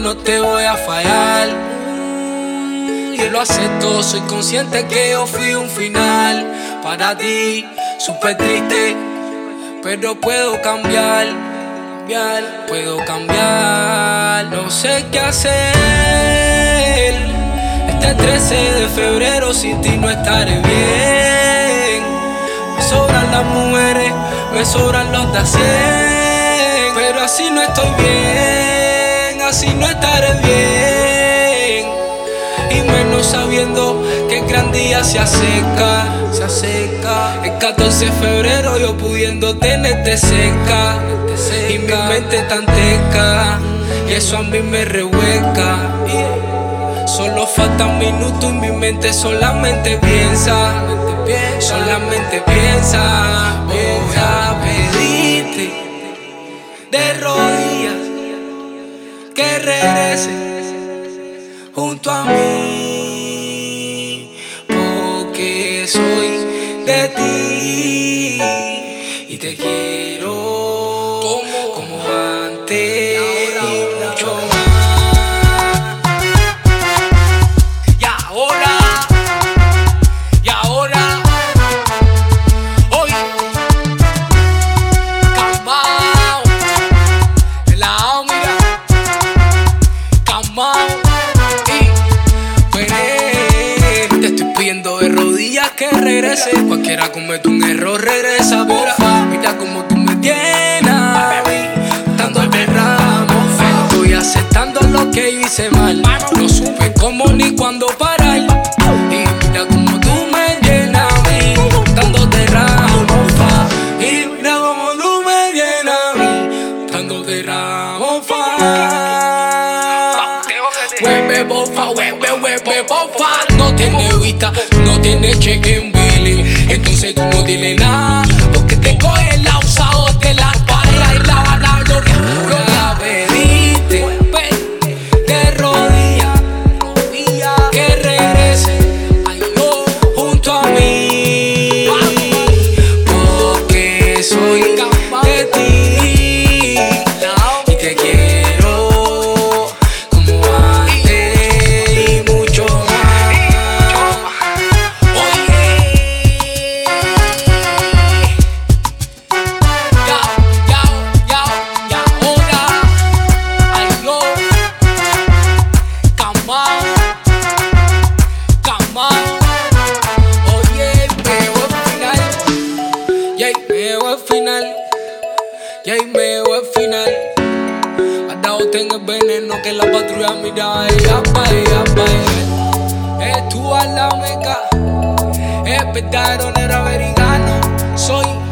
no te voy a fallar. Yo lo acepto, soy consciente que yo fui un final para ti, súper triste, pero puedo cambiar, puedo cambiar. No sé qué hacer este 13 de febrero, sin ti no estaré bien. Me sobran las mujeres, me sobran los de a 100, pero así no estoy bien, así no estaré bien. Y menos sabiendo que el gran día se acerca, se acerca. El 14 de febrero yo pudiendo tenerte cerca, y mi mente tan teca, y eso a mí me revuelca. Solo faltan minutos y mi mente solamente piensa, solamente piensa. Voy a pedirte de rodillas que regreses junto a mí, porque soy de ti y te quiero como antes y mucho más. Y ahora, hoy, calmao, helao, mira, calmao. Te estoy pidiendo de rodillas que regrese. Cualquiera comete un error, regresa, porfa. Mira como tú me tienes a mí, dándote ramos. Estoy aceptando lo que yo hice mal. No supe cómo ni cuándo parar. Y mira como tú me llenas a mí, dándote ramos, fa. Y mira como tú me llenas a mí, dándote ramos, fa. Hueve, bofa, no tiene vista, no tiene cheque en billing. Entonces tú no dile nada, porque te coge la usado de la barra y la van a bloquear. Lo la pediste de rodillas que regrese junto a mí, porque soy de ti y te quiero como antes y mucho más. Oye, ahora, ay no, calmao, oye, me voy al final, y ahí me voy al final, y ahí me voy al final. Andado tengo el veneno que la patrulla mira, ella pa' es tú a la meca, es verdadero negro americano, soy